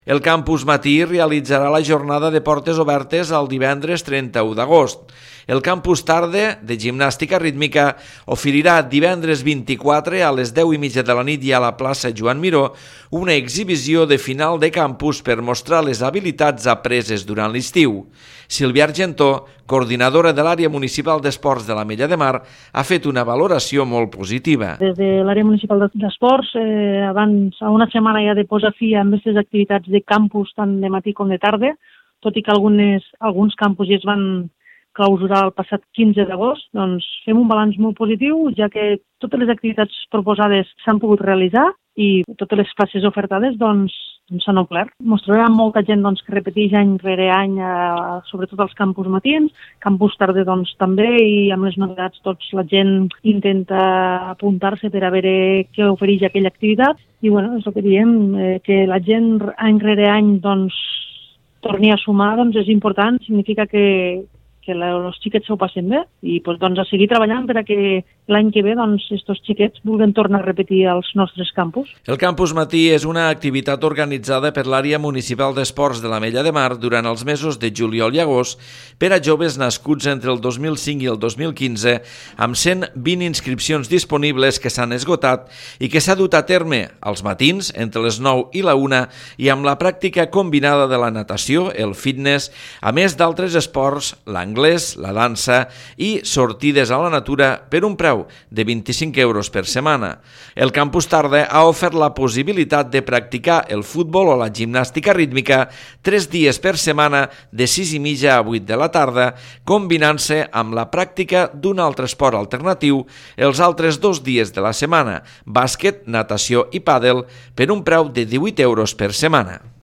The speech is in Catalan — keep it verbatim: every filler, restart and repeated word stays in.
El Campus Matí realitzarà la jornada de portes obertes el divendres trenta-u d'agost. El Campus Tarde, de gimnàstica rítmica, oferirà divendres vint-i-quatre a les deu i mitja de la nit i a la plaça Joan Miró una exhibició de final de campus per mostrar les habilitats apreses durant l'estiu. Sílvia Argentó, coordinadora de l'àrea municipal d'esports de l'Ametlla de Mar, ha fet una valoració molt positiva. Des de l'àrea municipal d'esports, eh, abans, a una setmana ja de posar fi a aquestes activitats de campus tant de matí com de tarda, tot i que algunes, alguns campus ja es van clausurar el passat quinze d'agost, doncs fem un balanç molt positiu, ja que totes les activitats proposades s'han pogut realitzar i totes les classes ofertades doncs s'han omplert. Mostrarà molta gent doncs, que repeteix any rere any, eh, sobretot als campus matins, campus tarda doncs, també, i amb les novetats tots la gent intenta apuntar-se per a veure què ofereix aquella activitat. I bueno, és el que diem, eh, que la gent any rere any doncs, torni a sumar doncs, és important, significa que que els xiquets s'ho passen bé i doncs, a seguir treballant per a que l'any que ve doncs, estos xiquets vulguin tornar a repetir als nostres campus. El Campus Matí és una activitat organitzada per l'àrea municipal d'esports de l'Ametlla de Mar durant els mesos de juliol i agost per a joves nascuts entre el dos mil cinc i el dos mil quinze, amb cent vint inscripcions disponibles que s'han esgotat i que s'ha dut a terme als matins entre les nou i la una i amb la pràctica combinada de la natació, el fitness, a més d'altres esports, l'anglès, anglès, la dansa i sortides a la natura per un preu de vint-i-cinc euros per setmana. El Campus Tarda ha ofert la possibilitat de practicar el futbol o la gimnàstica rítmica tres dies per setmana de sis i mitja a vuit de la tarda, combinant-se amb la pràctica d'un altre esport alternatiu els altres dos dies de la setmana, bàsquet, natació i pàdel, per un preu de divuit euros per setmana.